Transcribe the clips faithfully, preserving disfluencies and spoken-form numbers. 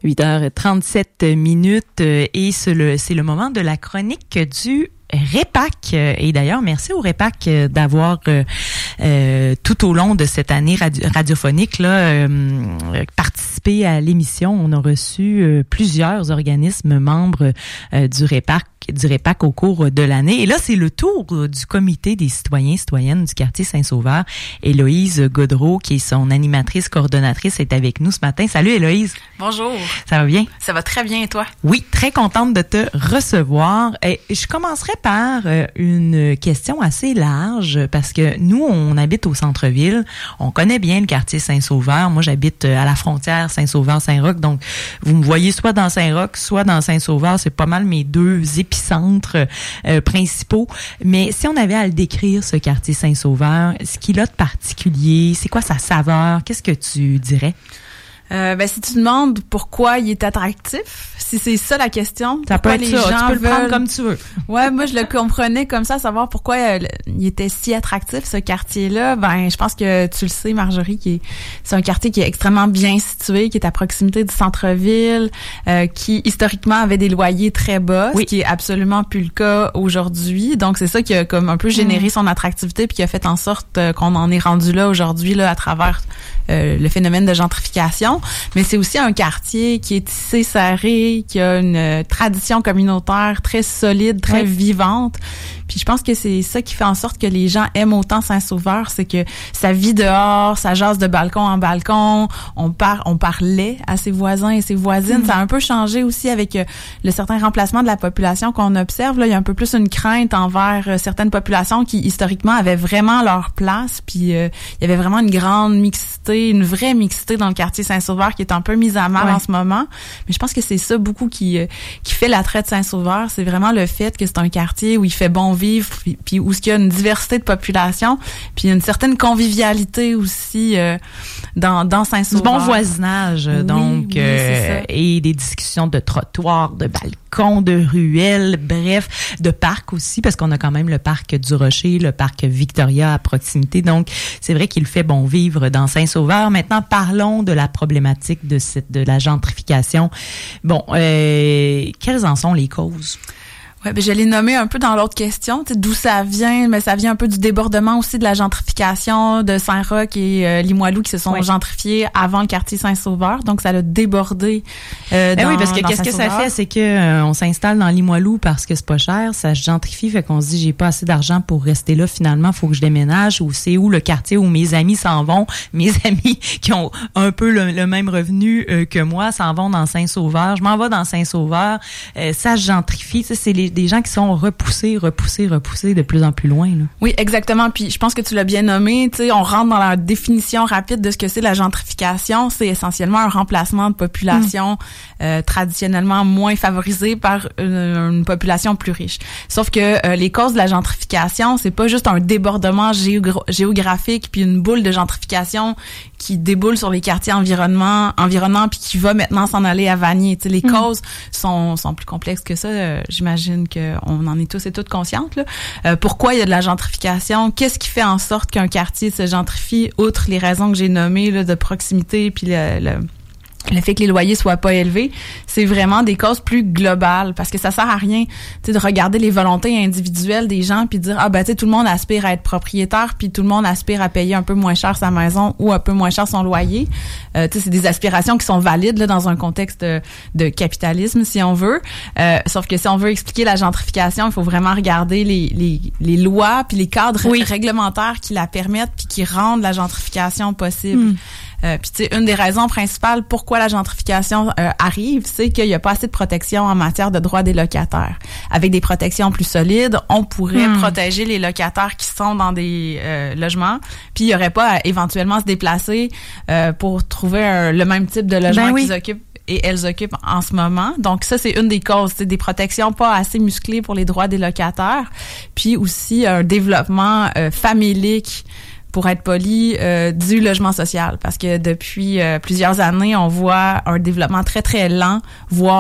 huit heures trente-sept minutes et c'est le, c'est le moment de la chronique du REPAC. Et d'ailleurs, merci au REPAC d'avoir euh, euh, tout au long de cette année radio- radiophonique là, euh, participé à l'émission. On a reçu euh, plusieurs organismes membres euh, du REPAC du REPAC au cours de l'année. Et là, c'est le tour du comité des citoyens et citoyennes du quartier Saint-Sauveur. Héloïse Gaudreault, qui est son animatrice, coordonnatrice, est avec nous ce matin. Salut Héloïse. Bonjour. Ça va bien? Ça va très bien et toi? Oui, très contente de te recevoir. Et je commencerai par une question assez large parce que nous, on habite au centre-ville. On connaît bien le quartier Saint-Sauveur. Moi, j'habite à la frontière Saint-Sauveur-Saint-Roch. Donc, vous me voyez soit dans Saint-Roch, soit dans Saint-Sauveur. C'est pas mal mes deux épicentres euh, principaux. Mais si on avait à le décrire, ce quartier Saint-Sauveur, ce qu'il a de particulier, c'est quoi sa saveur? Qu'est-ce que tu dirais? Euh, ben, si tu demandes pourquoi il est attractif, si c'est ça la question, ça peut être les ça, gens tu peux veulent... le prendre comme tu veux. Ouais, moi je le comprenais comme ça, savoir pourquoi euh, il était si attractif ce quartier-là. Ben, je pense que tu le sais, Marjorie, qui est, c'est un quartier qui est extrêmement bien situé, qui est à proximité du centre-ville, euh, qui historiquement avait des loyers très bas, oui. Ce qui est absolument plus le cas aujourd'hui. Donc c'est ça qui a comme un peu généré mmh. son attractivité puis qui a fait en sorte euh, qu'on en est rendu là aujourd'hui là à travers euh, le phénomène de gentrification. Mais c'est aussi un quartier qui est tissé serré, qui a une tradition communautaire très solide, très oui. vivante. Puis je pense que c'est ça qui fait en sorte que les gens aiment autant Saint-Sauveur, c'est que ça vit dehors, ça jase de balcon en balcon, on par, on parlait à ses voisins et ses voisines. Mmh. Ça a un peu changé aussi avec euh, le certain remplacement de la population qu'on observe. Là, il y a un peu plus une crainte envers euh, certaines populations qui historiquement avaient vraiment leur place. Puis euh, il y avait vraiment une grande mixité, une vraie mixité dans le quartier Saint-Sauveur qui est un peu mise à mal ouais. en ce moment. Mais je pense que c'est ça beaucoup qui euh, qui fait l'attrait de Saint-Sauveur, c'est vraiment le fait que c'est un quartier où il fait bon vivre, puis, puis où il y a une diversité de population, puis une certaine convivialité aussi euh, dans dans Saint-Sauveur. Du bon voisinage, oui, donc oui, euh, et des discussions de trottoirs, de balcons, de ruelles, bref, de parcs aussi, parce qu'on a quand même le parc du Rocher, le parc Victoria à proximité. Donc, c'est vrai qu'il fait bon vivre dans Saint-Sauveur. Maintenant, parlons de la problématique de cette de la gentrification. Bon, euh, quelles en sont les causes? Ouais, ben je l'ai nommé un peu dans l'autre question, tu sais, d'où ça vient, mais ça vient un peu du débordement aussi de la gentrification de Saint-Roch et euh, Limoilou qui se sont ouais. gentrifiés avant le quartier Saint-Sauveur, donc ça a débordé euh, dans, oui, parce que dans qu'est-ce que ça fait, c'est que euh, on s'installe dans Limoilou parce que c'est pas cher, ça se gentrifie, fait qu'on se dit j'ai pas assez d'argent pour rester là, finalement faut que je déménage, ou c'est où le quartier où mes amis s'en vont, mes amis qui ont un peu le, le même revenu euh, que moi s'en vont dans Saint-Sauveur, je m'en vais dans Saint-Sauveur, euh, ça se gentrifie, ça, c'est les des gens qui sont repoussés, repoussés, repoussés de plus en plus loin. Là. Oui, exactement. Puis je pense que tu l'as bien nommé. Tu sais, on rentre dans la définition rapide de ce que c'est la gentrification. C'est essentiellement un remplacement de population mmh. euh, traditionnellement moins favorisée par une, une population plus riche. Sauf que euh, les causes de la gentrification, c'est pas juste un débordement géogra- géographique puis une boule de gentrification qui déboule sur les quartiers environnement, environnants puis qui va maintenant s'en aller à Vanier. Tu sais, les mmh. causes sont sont plus complexes que ça. Euh, j'imagine qu'on en est tous et toutes conscientes. Là. Euh, pourquoi il y a de la gentrification? Qu'est-ce qui fait en sorte qu'un quartier se gentrifie, outre les raisons que j'ai nommées là, de proximité puis le, le le fait que les loyers soient pas élevés, c'est vraiment des causes plus globales parce que ça sert à rien, tu sais, de regarder les volontés individuelles des gens puis dire ah ben tu sais tout le monde aspire à être propriétaire puis tout le monde aspire à payer un peu moins cher sa maison ou un peu moins cher son loyer. Euh, tu sais c'est des aspirations qui sont valides là dans un contexte de, de capitalisme si on veut. Euh, sauf que si on veut expliquer la gentrification, il faut vraiment regarder les les les lois puis les cadres oui. réglementaires qui la permettent puis qui rendent la gentrification possible. Mm. Euh, puis tu sais une des raisons principales pourquoi la gentrification euh, arrive, c'est qu'il y a pas assez de protection en matière de droits des locataires. Avec des protections plus solides, on pourrait mmh. protéger les locataires qui sont dans des euh, logements, puis il y aurait pas à éventuellement se déplacer euh, pour trouver un, le même type de logement ben oui. qu'ils occupent et elles occupent en ce moment. Donc ça, c'est une des causes, c'est des protections pas assez musclées pour les droits des locataires, puis aussi un développement euh, famélique pour être poli, euh, du logement social. Parce que depuis euh, plusieurs années, on voit un développement très, très lent, voire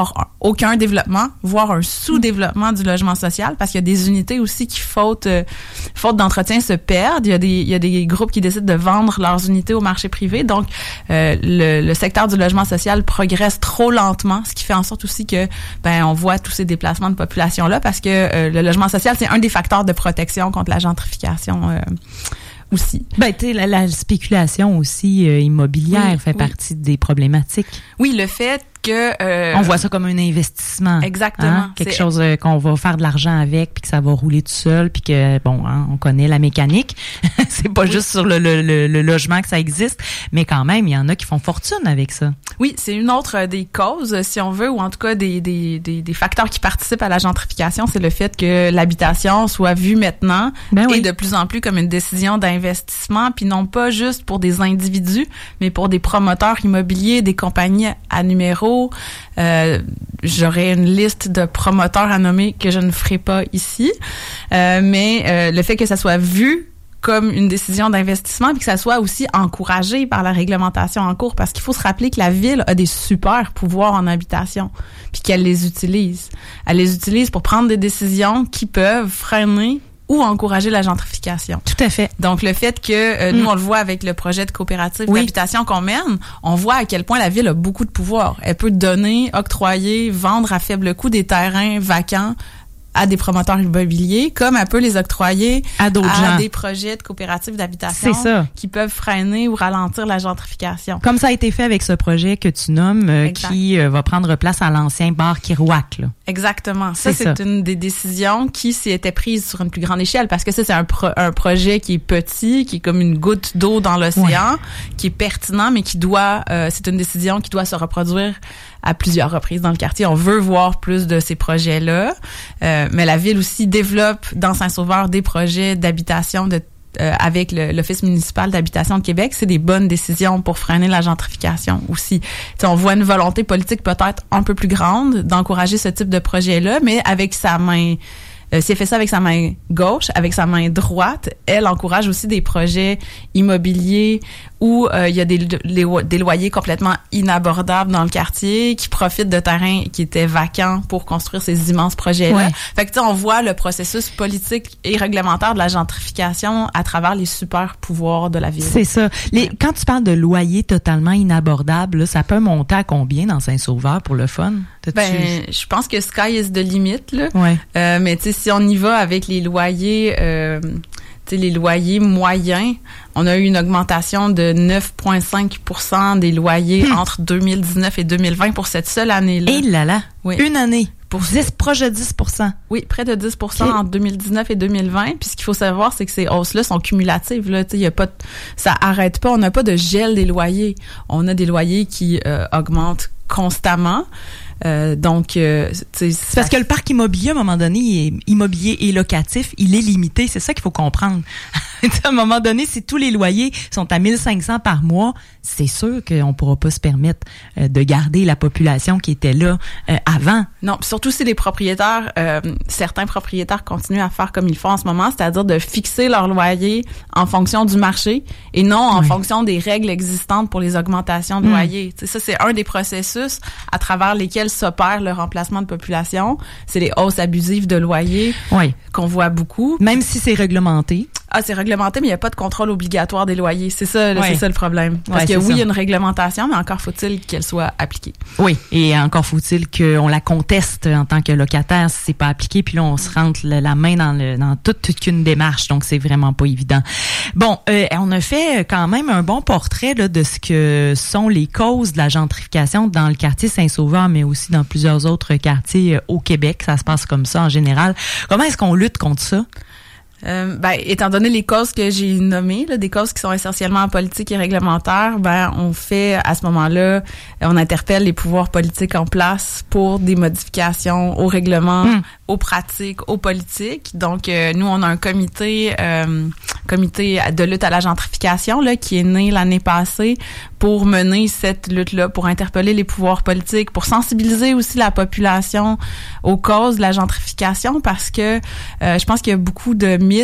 aucun développement, voire un sous-développement du logement social, parce qu'il y a des unités aussi qui, faute, euh, faute d'entretien, se perdent. Il y a des, il y a des groupes qui décident de vendre leurs unités au marché privé. Donc, euh, le, le secteur du logement social progresse trop lentement, ce qui fait en sorte aussi que, ben, on voit tous ces déplacements de population-là, parce que euh, le logement social, c'est un des facteurs de protection contre la gentrification euh, aussi. Ben, tu sais, la, la spéculation aussi euh, immobilière oui, fait oui. partie des problématiques. Oui, le fait que... Euh, on voit ça comme un investissement. Exactement. Hein? Quelque c'est... chose euh, qu'on va faire de l'argent avec, puis que ça va rouler tout seul, puis que, bon, hein, on connaît la mécanique. C'est pas oui. juste sur le, le, le, le logement que ça existe, mais quand même, il y en a qui font fortune avec ça. Oui, c'est une autre des causes, si on veut, ou en tout cas des, des, des, des facteurs qui participent à la gentrification, c'est le fait que l'habitation soit vue maintenant ben oui. et de plus en plus comme une décision d'investissement, puis non pas juste pour des individus, mais pour des promoteurs immobiliers, des compagnies à numéro. Euh, j'aurais une liste de promoteurs à nommer que je ne ferai pas ici, euh, mais euh, le fait que ça soit vu comme une décision d'investissement puis que ça soit aussi encouragé par la réglementation en cours, parce qu'il faut se rappeler que la ville a des super pouvoirs en habitation puis qu'elle les utilise. Elle les utilise pour prendre des décisions qui peuvent freiner ou encourager la gentrification. Tout à fait. Donc, le fait que euh, mm. nous, on le voit avec le projet de coopérative oui. d'habitation qu'on mène, on voit à quel point la ville a beaucoup de pouvoir. Elle peut donner, octroyer, vendre à faible coût des terrains vacants à des promoteurs immobiliers, comme elle peut les octroyer à d'autres à gens. Des projets de coopératives d'habitation qui peuvent freiner ou ralentir la gentrification. Comme ça a été fait avec ce projet que tu nommes, euh, qui euh, va prendre place à l'ancien bar Kirouac. Là. Exactement. Ça, c'est, c'est ça. une des décisions qui s'y était prise sur une plus grande échelle, parce que ça, c'est un, pro- un projet qui est petit, qui est comme une goutte d'eau dans l'océan, ouais. qui est pertinent, mais qui doit, euh, c'est une décision qui doit se reproduire à plusieurs reprises dans le quartier. On veut voir plus de ces projets-là, euh, mais la ville aussi développe dans Saint-Sauveur des projets d'habitation de Euh, avec le, l'Office municipal d'habitation de Québec. C'est des bonnes décisions pour freiner la gentrification aussi. T'sais, on voit une volonté politique peut-être un peu plus grande d'encourager ce type de projet-là, mais avec sa main... Euh, si elle fait ça avec sa main gauche, avec sa main droite, elle encourage aussi des projets immobiliers où euh, il y a des, les, des loyers complètement inabordables dans le quartier, qui profitent de terrains qui étaient vacants pour construire ces immenses projets-là. Ouais. Fait que tu sais, on voit le processus politique et réglementaire de la gentrification à travers les super pouvoirs de la ville. C'est ça. Les, ouais. Quand tu parles de loyers totalement inabordables, là, ça peut monter à combien dans Saint-Sauveur pour le fun? T'as-tu... Ben, je pense que sky is the limit, là. Ouais. Euh, mais tu sais, si on y va avec les loyers, euh, tu sais, les loyers moyens, on a eu une augmentation de neuf virgule cinq pour cent des loyers hum. entre deux mille dix-neuf et deux mille vingt pour cette seule année-là. Et là là, oui. Une année. Pour dix, proche de dix pour cent. Oui, près de dix pour cent okay. entre deux mille dix-neuf et deux mille vingt. Puis ce qu'il faut savoir, c'est que ces hausses-là sont cumulatives. Là, tu sais, y a pas, de, ça arrête pas. On n'a pas de gel des loyers. On a des loyers qui euh, augmentent constamment. Euh, donc, euh, c'est parce que le parc immobilier, à un moment donné, il est immobilier et locatif, il est limité. C'est ça qu'il faut comprendre. À un moment donné, si tous les loyers sont à mille cinq cents par mois, c'est sûr qu'on ne pourra pas se permettre euh, de garder la population qui était là euh, avant. Non, surtout si les propriétaires, euh, certains propriétaires continuent à faire comme ils font en ce moment, c'est-à-dire de fixer leur loyer en fonction du marché et non en oui. fonction des règles existantes pour les augmentations de mmh. loyer. T'sais, ça, c'est un des processus à travers lesquels s'opère le remplacement de population. C'est les hausses abusives de loyer oui. qu'on voit beaucoup. Même si c'est réglementé. Ah, c'est réglementé, mais il n'y a pas de contrôle obligatoire des loyers. C'est ça, là, ouais. c'est ça le problème. Parce ouais, que oui, il y a ça. une réglementation, mais encore faut-il qu'elle soit appliquée. Oui, et encore faut-il qu'on la conteste en tant que locataire si c'est pas appliqué, puis là, on se rentre la, la main dans, le, dans toute, toute une démarche, donc c'est vraiment pas évident. Bon, euh, on a fait quand même un bon portrait là, de ce que sont les causes de la gentrification dans le quartier Saint-Sauveur, mais aussi dans plusieurs autres quartiers au Québec. Ça se passe comme ça en général. Comment est-ce qu'on lutte contre ça? Euh, ben, étant donné les causes que j'ai nommées, là, des causes qui sont essentiellement politiques et réglementaires, ben, on fait, à ce moment-là, on interpelle les pouvoirs politiques en place pour des modifications aux règlements, mmh. aux pratiques, aux politiques. Donc, euh, nous, on a un comité, euh, comité de lutte à la gentrification, là, qui est né l'année passée pour mener cette lutte-là, pour interpeller les pouvoirs politiques, pour sensibiliser aussi la population aux causes de la gentrification, parce que euh, je pense qu'il y a beaucoup de mythes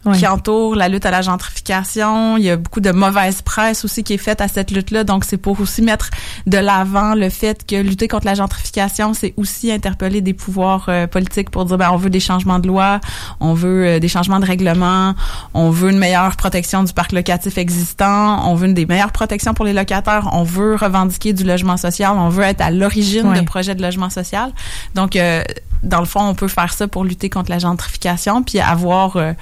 oui. qui entoure la lutte à la gentrification. Il y a beaucoup de mauvaise presse aussi qui est faite à cette lutte-là. Donc, c'est pour aussi mettre de l'avant le fait que lutter contre la gentrification, c'est aussi interpeller des pouvoirs euh, politiques pour dire, ben, on veut des changements de loi, on veut euh, des changements de règlement, on veut une meilleure protection du parc locatif existant, on veut une des meilleures protections pour les locataires, on veut revendiquer du logement social, on veut être à l'origine oui. de projets de logement social. Donc, euh, dans le fond, on peut faire ça pour lutter contre la gentrification, puis avoir, euh,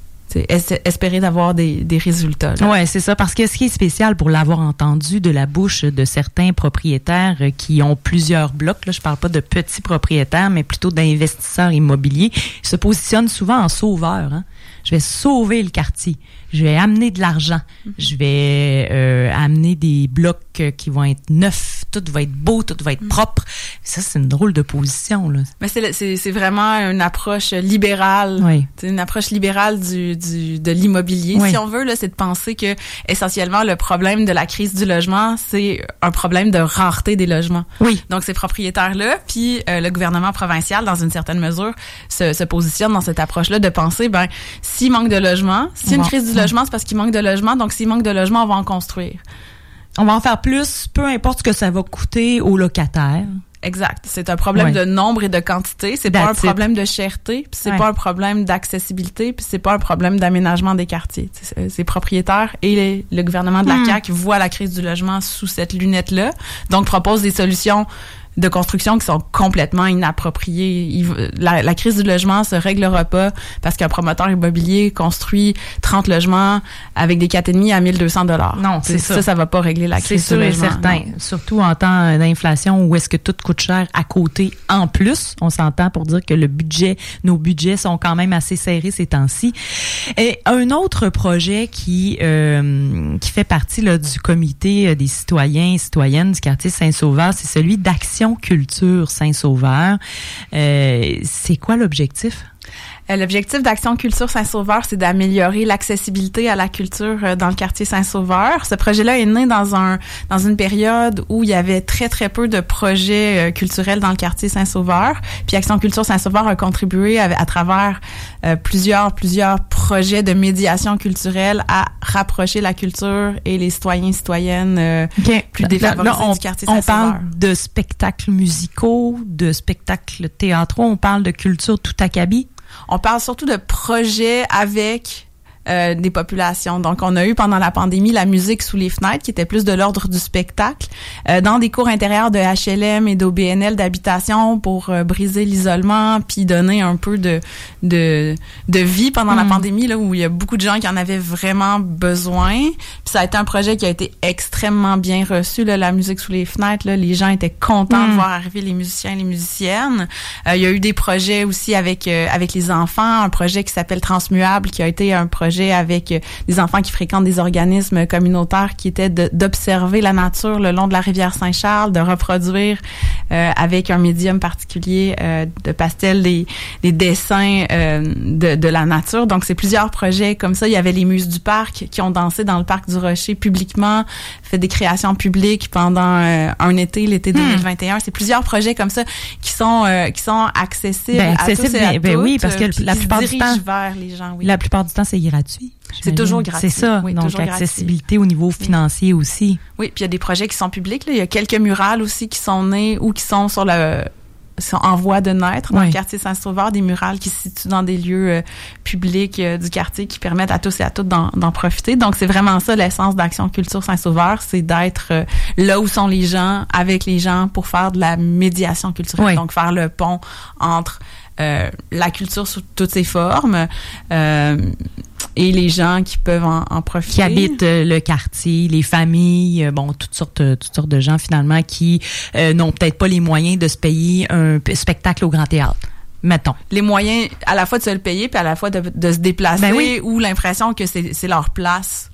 es- espérer d'avoir des, des résultats. Oui, c'est ça, parce que ce qui est spécial pour l'avoir entendu de la bouche de certains propriétaires qui ont plusieurs blocs, là, je parle pas de petits propriétaires, mais plutôt d'investisseurs immobiliers, ils se positionnent souvent en sauveurs. Hein? Je vais sauver le quartier. Je vais amener de l'argent. Mm-hmm. Je vais euh, amener des blocs qui vont être neufs. Tout va être beau, tout va être mm-hmm. propre. Ça, c'est une drôle de position, là. Mais c'est, c'est, c'est vraiment une approche libérale. Oui. C'est une approche libérale du, du, de l'immobilier. Oui. Si on veut, là, c'est de penser que, essentiellement, le problème de la crise du logement, c'est un problème de rareté des logements. Oui. Donc, ces propriétaires-là, puis euh, le gouvernement provincial, dans une certaine mesure, se, se positionne dans cette approche-là de penser, ben, s'il manque de logement, s'il y a une crise du logement, c'est parce qu'il manque de logement. Donc, s'il manque de logement, on va en construire. On va en faire plus, peu importe ce que ça va coûter aux locataires. Exact. C'est un problème ouais. de nombre et de quantité. C'est That's pas un it. problème de cherté, puis c'est ouais. pas un problème d'accessibilité, puis c'est pas un problème d'aménagement des quartiers. C'est, c'est propriétaires et les, le gouvernement de la mm. C A Q voit la crise du logement sous cette lunette-là, donc propose des solutions de construction qui sont complètement inappropriées. Il, la, la crise du logement se réglera pas parce qu'un promoteur immobilier construit trente logements avec des quatre virgule cinq à mille deux cents dollars. Non, c'est ça. Ça, ça va pas régler la crise c'est du logement. C'est sûr et certain. Non. Surtout en temps d'inflation où est-ce que tout coûte cher à côté en plus. On s'entend pour dire que le budget, nos budgets sont quand même assez serrés ces temps-ci. Et un autre projet qui euh, qui fait partie là, du comité des citoyens et citoyennes du quartier Saint-Sauveur, c'est celui d'Action Culture Saint-Sauveur. Euh, c'est quoi l'objectif? L'objectif d'Action Culture Saint-Sauveur, c'est d'améliorer l'accessibilité à la culture dans le quartier Saint-Sauveur. Ce projet-là est né dans un dans une période où il y avait très très peu de projets culturels dans le quartier Saint-Sauveur. Puis Action Culture Saint-Sauveur a contribué à, à travers euh, plusieurs plusieurs projets de médiation culturelle à rapprocher la culture et les citoyens et citoyennes euh, okay. plus défavorisés là, on, du quartier on Saint-Sauveur. On parle de spectacles musicaux, de spectacles théâtraux, on parle de culture tout acabit. On parle surtout de projets avec euh, des populations. Donc, on a eu pendant la pandémie la musique sous les fenêtres, qui était plus de l'ordre du spectacle, euh, dans des cours intérieurs de H L M et d'O B N L d'habitation pour euh, briser l'isolement, puis donner un peu de de, de vie pendant mmh. la pandémie, là où il y a beaucoup de gens qui en avaient vraiment besoin. Puis ça a été un projet qui a été extrêmement bien reçu, là, la musique sous les fenêtres. Là, les gens étaient contents mmh. de voir arriver les musiciens et les musiciennes. Euh, il y a eu des projets aussi avec euh, avec les enfants, un projet qui s'appelle Transmuable, qui a été un projet avec des enfants qui fréquentent des organismes communautaires qui étaient de, d'observer la nature le long de la rivière Saint-Charles, de reproduire euh, avec un médium particulier euh, de pastel des, des dessins euh, de, de la nature. Donc, c'est plusieurs projets comme ça. Il y avait les Muses du Parc qui ont dansé dans le Parc du Rocher publiquement, fait des créations publiques pendant euh, un été, l'été deux mille vingt et un. C'est plusieurs projets comme ça qui sont euh, qui sont accessibles, ben, à accessible, tous et à ben, ben toutes. Oui, parce que la plupart du temps, vers les gens, oui. La plupart du temps, c'est gratuit. C'est toujours gratuit. C'est ça, oui, donc accessibilité gratuit. Au niveau financier oui. aussi. Oui, puis il y a des projets qui sont publics. Là. Il y a quelques murales aussi qui sont nés ou qui sont sur le sont en voie de naître dans oui. le quartier Saint-Sauveur, des murales qui se situent dans des lieux euh, publics euh, du quartier qui permettent à tous et à toutes d'en, d'en profiter. Donc, c'est vraiment ça l'essence d'Action Culture Saint-Sauveur, c'est d'être euh, là où sont les gens, avec les gens, pour faire de la médiation culturelle. Oui. Donc, faire le pont entre euh, la culture sous toutes ses formes, euh, et les gens qui peuvent en, en profiter. Qui habitent euh, le quartier, les familles, euh, bon, toutes sortes, toutes sortes de gens finalement qui euh, n'ont peut-être pas les moyens de se payer un p- spectacle au Grand Théâtre. Mettons. Les moyens à la fois de se le payer puis à la fois de, de se déplacer, ben oui. ou l'impression que c'est, c'est leur place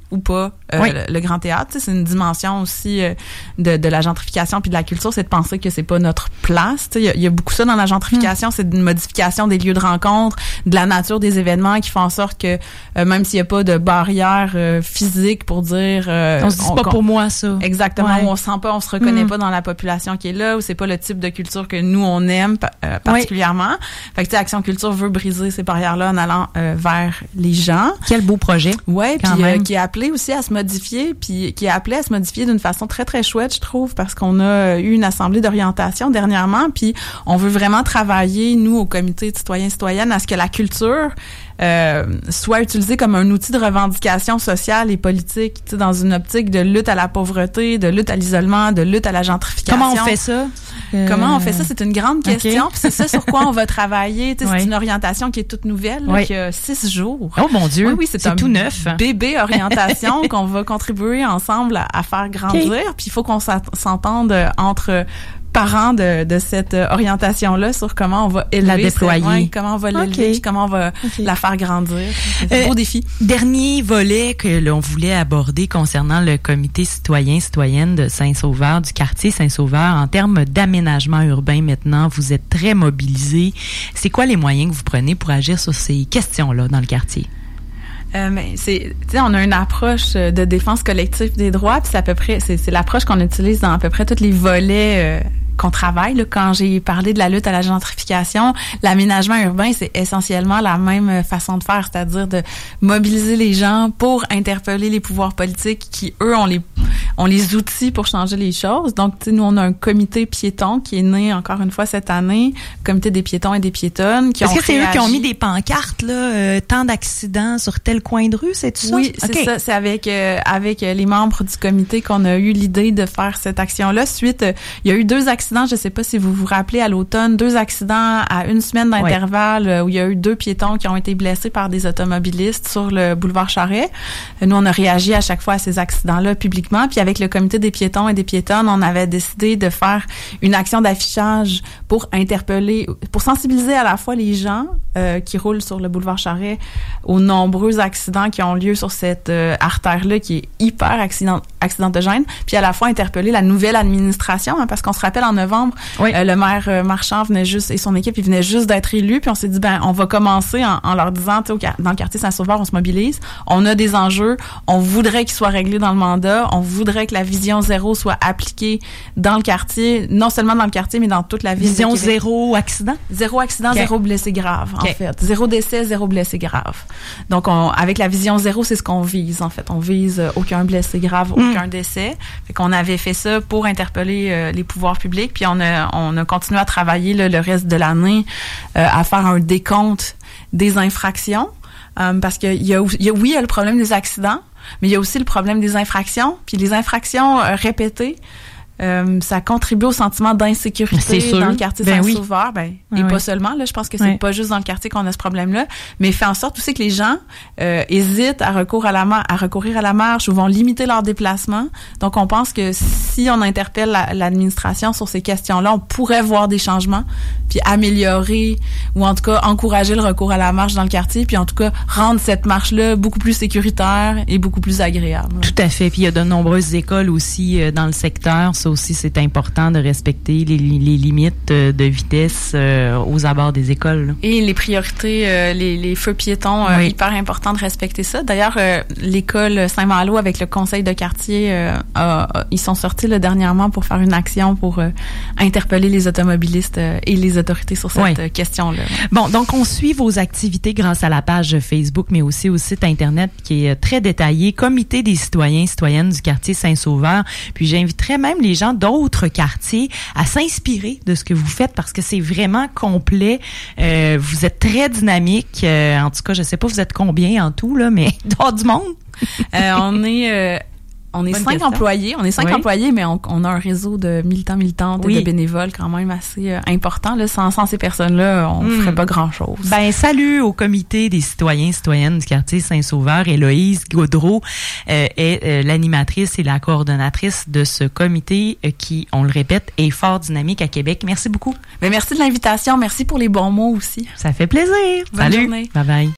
ou pas euh, oui. le, le grand théâtre. Tu sais, c'est une dimension aussi euh, de, de la gentrification puis de la culture, c'est de penser que c'est pas notre place. Tu sais, il y a, il y a beaucoup ça dans la gentrification, mmh. c'est une modification des lieux de rencontre, de la nature des événements qui font en sorte que euh, même s'il y a pas de barrière euh, physique pour dire euh, on se dit on, pas on, pour moi ça. Exactement, ouais. où on se sent pas, on se reconnaît mmh. pas dans la population qui est là, où c'est pas le type de culture que nous on aime euh, particulièrement. Oui. Fait que tu sais, Action Culture veut briser ces barrières-là en allant euh, vers les gens. Quel beau projet. Ouais, puis euh, qui est appelé aussi à se modifier, puis qui est appelé à se modifier d'une façon très très chouette, je trouve, parce qu'on a eu une assemblée d'orientation dernièrement, puis on veut vraiment travailler nous au comité de citoyens citoyennes à ce que la culture Euh, soit utilisé comme un outil de revendication sociale et politique, tu sais, dans une optique de lutte à la pauvreté, de lutte à l'isolement, de lutte à la gentrification. Comment on fait ça? Euh... Comment on fait ça? C'est une grande question. Okay. Puis c'est ça sur quoi on va travailler. Tu sais, oui. C'est une orientation qui est toute nouvelle, là, oui. qui a six jours. Oh mon Dieu! Oui, oui, c'est, c'est un tout neuf. Bébé orientation qu'on va contribuer ensemble à, à faire grandir. Okay. Puis il faut qu'on s'entende entre parents de, de cette orientation-là sur comment on va élever, la déployer, cette, ouais, comment on va l'élever, okay. puis comment on va okay. la faire grandir. C'est un euh, beau défi. Dernier volet que l'on voulait aborder concernant le comité citoyen citoyenne de Saint-Sauveur, du quartier Saint-Sauveur, en termes d'aménagement urbain maintenant, vous êtes très mobilisés. C'est quoi les moyens que vous prenez pour agir sur ces questions-là dans le quartier? Euh, mais c'est, tu sais, on a une approche de défense collective des droits, puis c'est à peu près, c'est, c'est l'approche qu'on utilise dans à peu près tous les volets euh, qu'on travaille. Là, quand j'ai parlé de la lutte à la gentrification, l'aménagement urbain, c'est essentiellement la même façon de faire, c'est-à-dire de mobiliser les gens pour interpeller les pouvoirs politiques qui, eux, ont les ont les outils pour changer les choses. Donc, tu sais, nous, on a un comité piéton qui est né, encore une fois, cette année, comité des piétons et des piétonnes. Qui Est-ce ont que c'est réagi. eux qui ont mis des pancartes, là, euh, tant d'accidents sur tel coin de rue, c'est tout ça? Oui, c'est okay. ça. C'est avec euh, avec les membres du comité qu'on a eu l'idée de faire cette action-là. Suite, euh, il y a eu deux accidents, je sais pas si vous vous rappelez, à l'automne, deux accidents à une semaine d'intervalle oui. euh, où il y a eu deux piétons qui ont été blessés par des automobilistes sur le boulevard Charest. Euh, nous, on a réagi à chaque fois à ces accidents-là publiquement. Puis avec le comité des piétons et des piétonnes, on avait décidé de faire une action d'affichage pour interpeller, pour sensibiliser à la fois les gens euh, qui roulent sur le boulevard Charest aux nombreux accidents qui ont lieu sur cette euh, artère-là qui est hyper accident, accidentogène, puis à la fois interpeller la nouvelle administration, hein, parce qu'on se rappelle en novembre, oui. euh, le maire euh, Marchand venait juste, et son équipe, il venait juste d'être élu, puis on s'est dit, ben on va commencer en, en leur disant, tu sais, dans le quartier Saint-Sauveur, on se mobilise, on a des enjeux, on voudrait qu'ils soient réglés dans le mandat, on voudrait que la vision zéro soit appliquée dans le quartier, non seulement dans le quartier, mais dans toute la ville. Vision zéro accident? Zéro accident, okay. zéro blessé grave, okay. en fait. Zéro décès, zéro blessé grave. Donc, on, avec la vision zéro, c'est ce qu'on vise, en fait. On vise euh, aucun blessé grave, mm. aucun décès. Fait qu'on avait fait ça pour interpeller euh, les pouvoirs publics, puis on a, on a continué à travailler là, le reste de l'année euh, à faire un décompte des infractions, euh, parce que il y a, il y a, oui, il y a le problème des accidents, mais il y a aussi le problème des infractions. Puis les infractions euh, répétées, euh, ça contribue au sentiment d'insécurité dans le quartier ben Saint-Sauveur. Oui. Ben, ah et oui. pas seulement, là, je pense que c'est oui. pas juste dans le quartier qu'on a ce problème-là, mais fait en sorte aussi que les gens euh, hésitent à, recours à, la mar- à recourir à la marche ou vont limiter leurs déplacements. Donc, on pense que si on interpelle la, l'administration sur ces questions-là, on pourrait voir des changements, puis améliorer ou en tout cas encourager le recours à la marche dans le quartier, puis en tout cas rendre cette marche-là beaucoup plus sécuritaire et beaucoup plus agréable. Tout à fait. Puis il y a de nombreuses écoles aussi euh, dans le secteur. Ça aussi, c'est important de respecter les, les limites de vitesse euh, aux abords des écoles. Là. Et les priorités, euh, les, les feux piétons, euh, oui. hyper important de respecter ça. D'ailleurs, euh, l'école Saint-Malo avec le conseil de quartier, euh, a, ils sont sortis là, dernièrement pour faire une action pour euh, interpeller les automobilistes euh, et les autorités sur cette oui. euh, question-là. Bon, donc on suit vos activités grâce à la page Facebook, mais aussi au site Internet qui est très détaillé, Comité des citoyens et citoyennes du quartier Saint-Sauveur. Puis j'inviterais même les gens d'autres quartiers à s'inspirer de ce que vous faites parce que c'est vraiment complet. Euh, vous êtes très dynamique. Euh, en tout cas, je sais pas vous êtes combien en tout, là, mais dans du monde. euh, on est... Euh On est Bonne cinq question. employés, on est cinq oui. employés, mais on, on a un réseau de militants, militantes oui. et de bénévoles quand même assez euh, important. Là. Sans, sans ces personnes-là, on mm. ferait pas grand-chose. Ben salut au comité des citoyens et citoyennes du quartier Saint-Sauveur. Héloïse Gaudreault euh, est euh, l'animatrice et la coordonnatrice de ce comité euh, qui, on le répète, est fort dynamique à Québec. Merci beaucoup. Ben merci de l'invitation, merci pour les bons mots aussi. Ça fait plaisir. Bonne salut. journée. Bye bye.